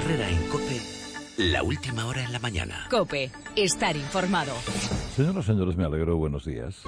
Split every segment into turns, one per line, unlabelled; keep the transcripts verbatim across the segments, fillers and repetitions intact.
Herrera en COPE, la última hora en la mañana.
COPE, estar informado.
Señoras y señores, me alegro, buenos días.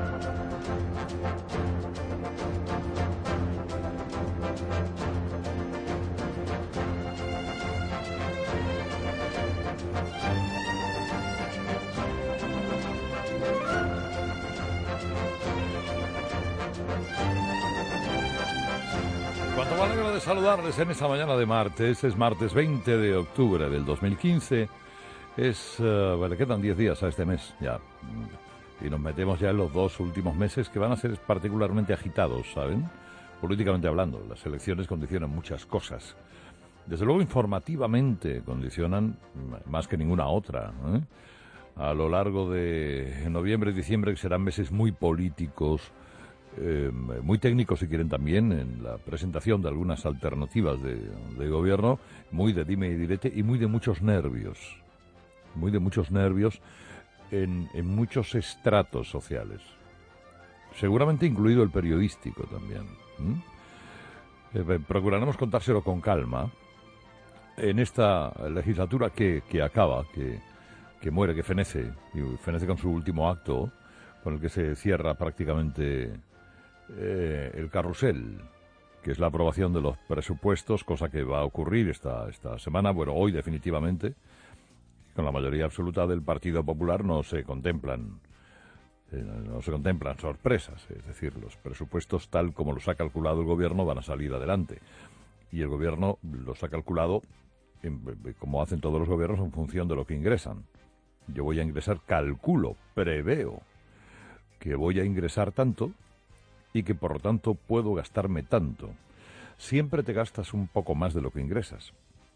Cuanto me alegro de saludarles en esta mañana de martes, es martes veinte de octubre del dos mil quince, es, uh, bueno, quedan diez días a este mes ya, y nos metemos ya en los dos últimos meses que van a ser particularmente agitados, ¿saben? Políticamente hablando, las elecciones condicionan muchas cosas. Desde luego, informativamente condicionan más que ninguna otra, ¿eh? A lo largo de noviembre y diciembre, que serán meses muy políticos, Eh, muy técnicos si quieren también en la presentación de algunas alternativas de, de gobierno, muy de dime y direte y muy de muchos nervios, muy de muchos nervios en, en muchos estratos sociales, seguramente incluido el periodístico también. ¿Mm? Eh, procuraremos contárselo con calma en esta legislatura que, que acaba, que, que muere, que fenece, y fenece con su último acto, con el que se cierra prácticamente Eh, el carrusel, que es la aprobación de los presupuestos, cosa que va a ocurrir esta, esta semana, bueno, hoy definitivamente, con la mayoría absoluta del Partido Popular no se contemplan, eh, no se contemplan sorpresas, es decir, los presupuestos tal como los ha calculado el gobierno van a salir adelante, y el gobierno los ha calculado, en, como hacen todos los gobiernos, en función de lo que ingresan. Yo voy a ingresar, calculo, preveo que voy a ingresar tanto, y que por lo tanto puedo gastarme tanto. Siempre te gastas un poco más de lo que ingresas.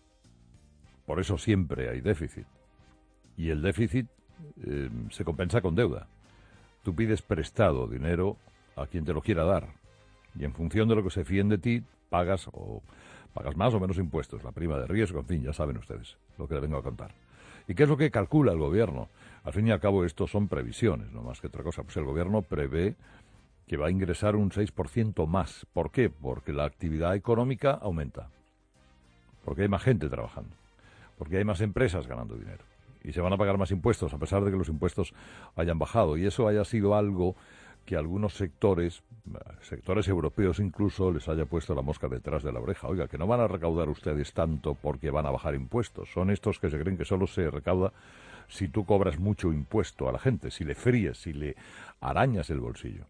Por eso siempre hay déficit. Y el déficit eh, se compensa con deuda. Tú pides prestado dinero a quien te lo quiera dar. Y en función de lo que se fíen de ti, pagas o pagas más o menos impuestos. La prima de riesgo, en fin, ya saben ustedes lo que les vengo a contar. ¿Y qué es lo que calcula el gobierno? Al fin y al cabo, esto son previsiones, no más que otra cosa. Pues el gobierno prevé que va a ingresar un seis por ciento más. ¿Por qué? Porque la actividad económica aumenta. Porque hay más gente trabajando. Porque hay más empresas ganando dinero. Y se van a pagar más impuestos, a pesar de que los impuestos hayan bajado. Y eso haya sido algo que algunos sectores, sectores europeos incluso, les haya puesto la mosca detrás de la oreja. Oiga, que no van a recaudar ustedes tanto porque van a bajar impuestos. Son estos que se creen que solo se recauda si tú cobras mucho impuesto a la gente, si le fríes, si le arañas el bolsillo.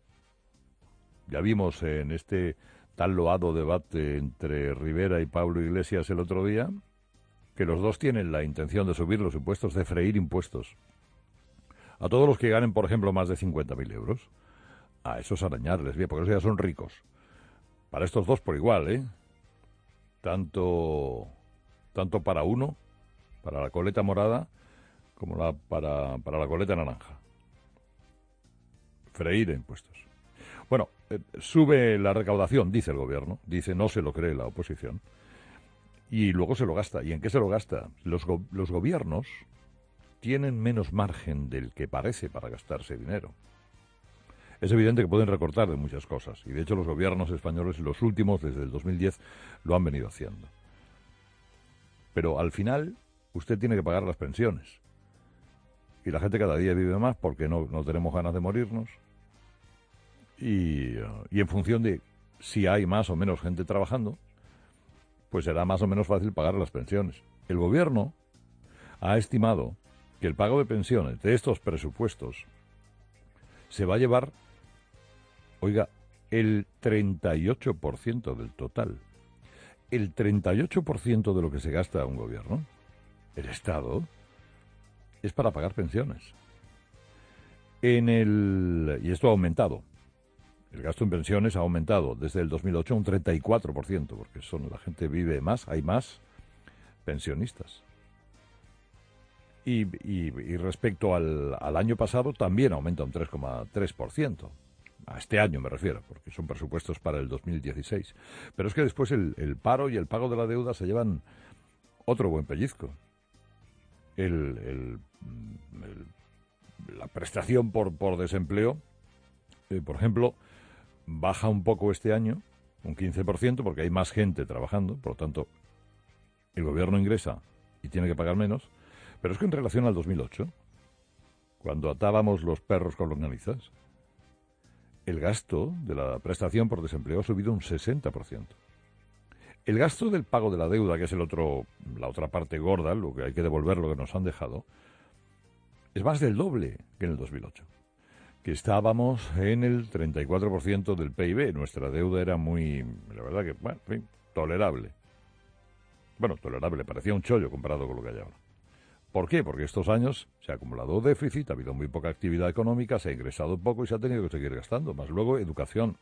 Ya vimos en este tan loado debate entre Rivera y Pablo Iglesias el otro día que los dos tienen la intención de subir los impuestos, de freír impuestos. A todos los que ganen, por ejemplo, más de cincuenta mil euros, a esos arañarles bien, porque esos ya son ricos. Para estos dos por igual, ¿eh? Tanto, tanto para uno, para la coleta morada, como la, para, para la coleta naranja. Freír impuestos. Bueno, eh, sube la recaudación, dice el gobierno, dice no se lo cree la oposición, y luego se lo gasta. ¿Y en qué se lo gasta? Los, go- los gobiernos tienen menos margen del que parece para gastarse dinero. Es evidente que pueden recortar de muchas cosas, y de hecho los gobiernos españoles, los últimos, desde el dos mil diez, lo han venido haciendo. Pero al final, usted tiene que pagar las pensiones. Y la gente cada día vive más porque no, no tenemos ganas de morirnos. Y, y en función de si hay más o menos gente trabajando, pues será más o menos fácil pagar las pensiones. El gobierno ha estimado que el pago de pensiones de estos presupuestos se va a llevar, oiga, el treinta y ocho por ciento del total. El treinta y ocho por ciento de lo que se gasta un gobierno, el Estado, es para pagar pensiones. En el, y esto ha aumentado. El gasto en pensiones ha aumentado desde el dos mil ocho un treinta y cuatro por ciento, porque son, la gente vive más, hay más pensionistas. Y, y, y respecto al, al año pasado también aumenta un tres coma tres por ciento. A este año me refiero, porque son presupuestos para el dos mil dieciséis. Pero es que después el, el paro y el pago de la deuda se llevan otro buen pellizco. El, el, el, la prestación por, por desempleo, eh, por ejemplo, baja un poco este año, un quince por ciento, porque hay más gente trabajando, por lo tanto, el gobierno ingresa y tiene que pagar menos, pero es que en relación al dos mil ocho, cuando atábamos los perros con longanizas, el gasto de la prestación por desempleo ha subido un sesenta por ciento. El gasto del pago de la deuda, que es el otro, la otra parte gorda, lo que hay que devolver, lo que nos han dejado, es más del doble que en el dos mil ocho, que estábamos en el treinta y cuatro por ciento del P I B. Nuestra deuda era muy, la verdad que, bueno, en fin, tolerable. Bueno, tolerable, parecía un chollo comparado con lo que hay ahora. ¿Por qué? Porque estos años se ha acumulado déficit, ha habido muy poca actividad económica, se ha ingresado poco y se ha tenido que seguir gastando. Más luego educación,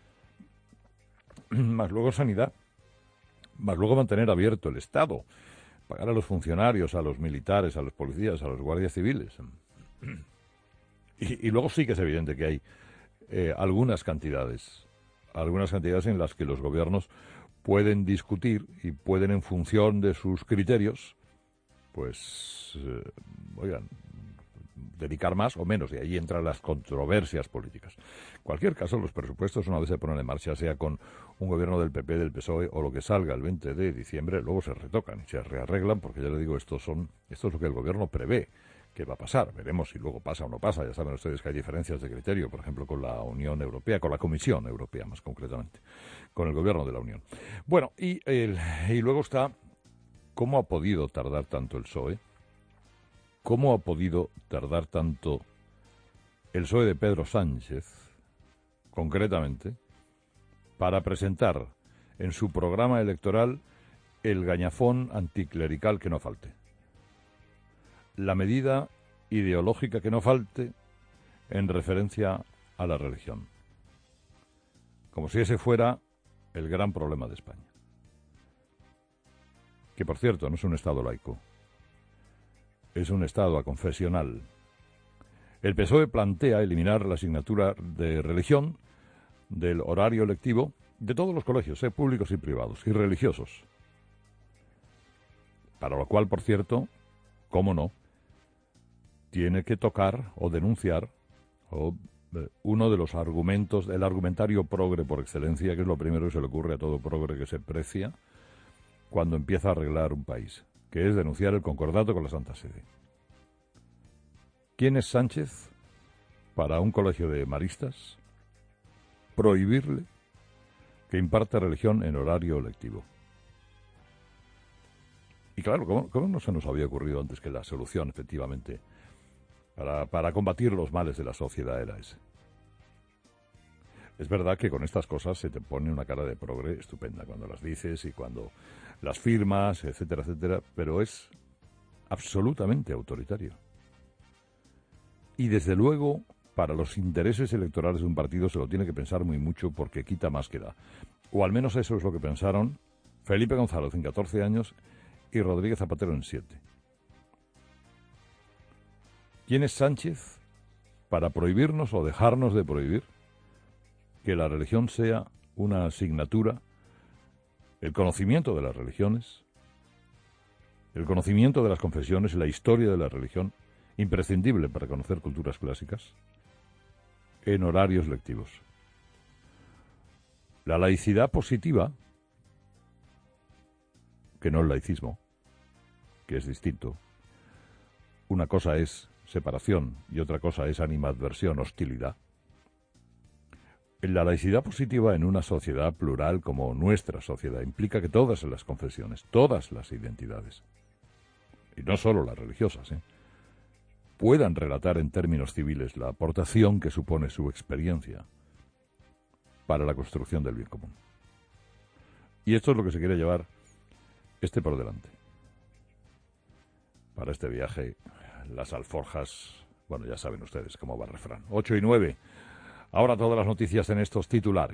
más luego sanidad, más luego mantener abierto el Estado, pagar a los funcionarios, a los militares, a los policías, a los guardias civiles. Y, y luego sí que es evidente que hay eh, algunas cantidades, algunas cantidades en las que los gobiernos pueden discutir y pueden, en función de sus criterios, pues, eh, oigan, dedicar más o menos, y ahí entran las controversias políticas. En cualquier caso, los presupuestos, una vez se ponen en marcha, sea con un gobierno del P P, del P S O E o lo que salga el veinte de diciembre, luego se retocan y se rearreglan, porque ya le digo, estos son, esto es lo que el gobierno prevé que va a pasar. Veremos si luego pasa o no pasa. Ya saben ustedes que hay diferencias de criterio, por ejemplo, con la Unión Europea, con la Comisión Europea más concretamente, con el gobierno de la Unión. Bueno, y, el, y luego está cómo ha podido tardar tanto el P S O E, cómo ha podido tardar tanto el P S O E de Pedro Sánchez, concretamente, para presentar en su programa electoral el gañafón anticlerical que no falte. La medida ideológica que no falte en referencia a la religión. Como si ese fuera el gran problema de España. Que, por cierto, no es un Estado laico. Es un Estado aconfesional. El P S O E plantea eliminar la asignatura de religión del horario lectivo de todos los colegios, eh, públicos y privados, y religiosos. Para lo cual, por cierto, cómo no, tiene que tocar o denunciar o, eh, uno de los argumentos, el argumentario progre por excelencia, que es lo primero que se le ocurre a todo progre que se precia cuando empieza a arreglar un país, que es denunciar el concordato con la Santa Sede. ¿Quién es Sánchez para un colegio de maristas prohibirle que imparte religión en horario lectivo? Y claro, ¿cómo, cómo no se nos había ocurrido antes que la solución, efectivamente, para, para combatir los males de la sociedad era ese? Es verdad que con estas cosas se te pone una cara de progre estupenda cuando las dices y cuando las firmas, etcétera, etcétera, pero es absolutamente autoritario. Y desde luego, para los intereses electorales de un partido se lo tiene que pensar muy mucho porque quita más que da. O al menos eso es lo que pensaron Felipe González en catorce años y Rodríguez Zapatero en siete. ¿Quién es Sánchez para prohibirnos o dejarnos de prohibir que la religión sea una asignatura, el conocimiento de las religiones, el conocimiento de las confesiones y la historia de la religión, imprescindible para conocer culturas clásicas, en horarios lectivos? La laicidad positiva, que no el laicismo, que es distinto. Una cosa es separación y otra cosa es animadversión, hostilidad. La laicidad positiva en una sociedad plural como nuestra sociedad implica que todas las confesiones, todas las identidades, y no solo las religiosas, ¿eh? puedan relatar en términos civiles la aportación que supone su experiencia para la construcción del bien común. Y esto es lo que se quiere llevar este por delante. Para este viaje, las alforjas, bueno, ya saben ustedes cómo va el refrán. ocho y nueve. Ahora todas las noticias en estos titulares.